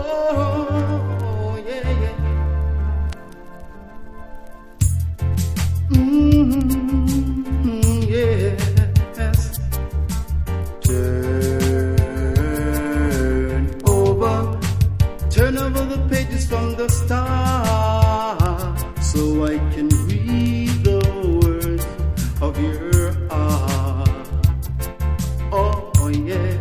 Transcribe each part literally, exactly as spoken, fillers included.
Oh, yeah, yeah. Mm-hmm, yes. Turn over, turn over the pages from the start, so I can read the words of your heart. Oh, yeah.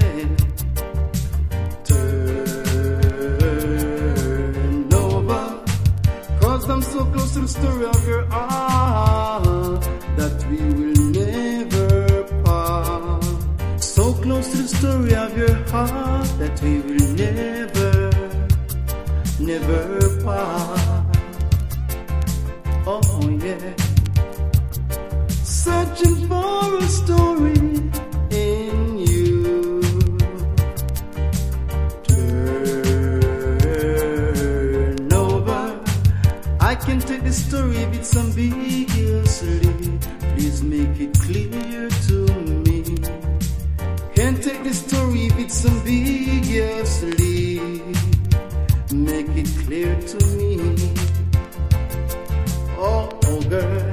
Turn over, 'cause I'm so close to the story of your heart that we will never part. So close to the story of your heart that we will never, never part. Oh yeah. Searching for a story in you. Turn over, I can take the story if it's ambiguously. Please make it clear to me. Can't take the story if it's ambiguously. Make it clear to me. Oh, oh girl.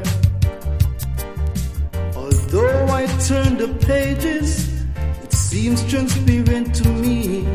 Although I turn the pages, it seems transparent to me.